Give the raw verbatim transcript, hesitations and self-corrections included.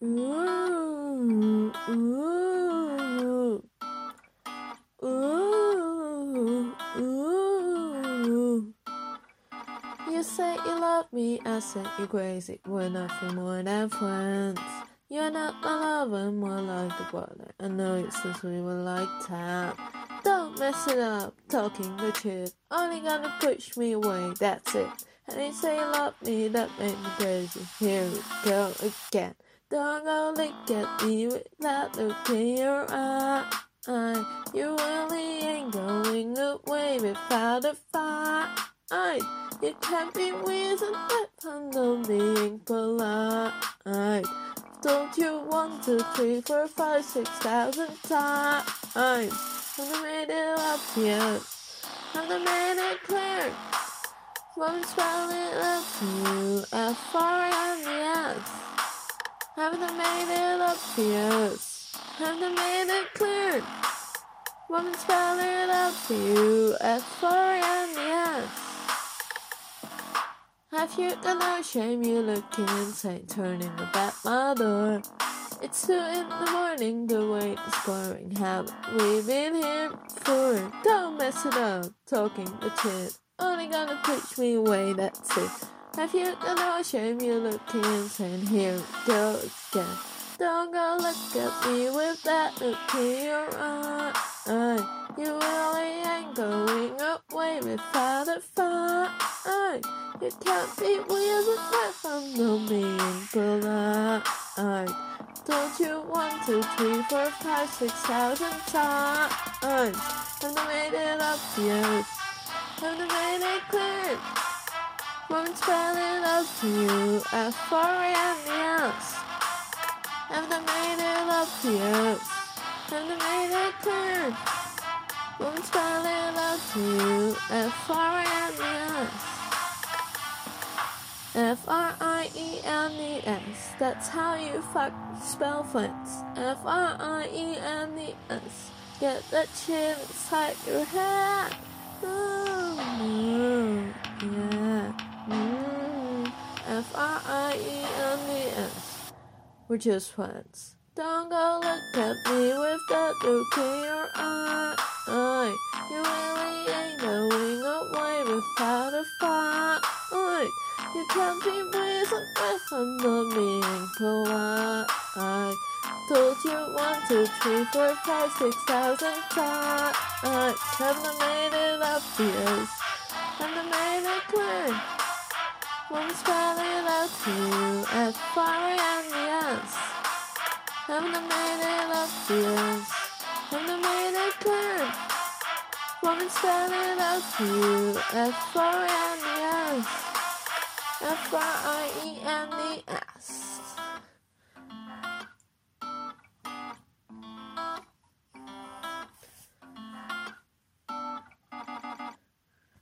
Ooh, ooh, ooh, ooh. You say you love me, I say you're crazy. We're nothing more than friends. You're not my lover, more like the brother. I know you since we were like ten. Don't mess it up, talking the shit. Only gonna push me away, that's it. And you say you love me, that made me crazy. Here we go again. Don't go look at me with that look in your eye. You really ain't going away without a fight. You can't be reasoned that I'm not being polite. Don't you one, two, three, four, five, six thousand times? I've made it obvious. I've made it clear. One spell it up to you, F R on the S. Haven't made it obvious. Haven't made it clear. One spell it up to you, F R on the S. Have you got no shame? You looking insane, turning up at my door. It's two in the morning, the wait is boring. Haven't we been here before? Don't mess it up, talking the shit. Only gonna push me away, that's it. Have you got no shame? You looking insane. Here we go again. Don't go look at me with that look in your eye. You really ain't going away without a fight. You can't be weird if I'm not being polite. Don't you one, two, three, four, five, six thousand times? I've made it obvious. I've made it clear. Won't spell it out to you, F R N E S. I've made it obvious. I've made it clear. Won't spell it out to you, F R N E S. F R I E N E S, that's how you fuck spell friends. F R I E N E S, get that shit inside your head. Oh, yeah. Mm. F R I E N E S, we're just friends. Don't go look at me with that look in your eye. You really ain't going away without a fight. You can't be reasoned if I'm not being polite. Told you one, two, three, four, five, six thousand times. Haven't made it obvious. Haven't made it clear. Won't spell it out to you, F R E N E S. Haven't made it obvious. Haven't made it clear. Won't spell it out to you, F R E N E S. F R I E N E S.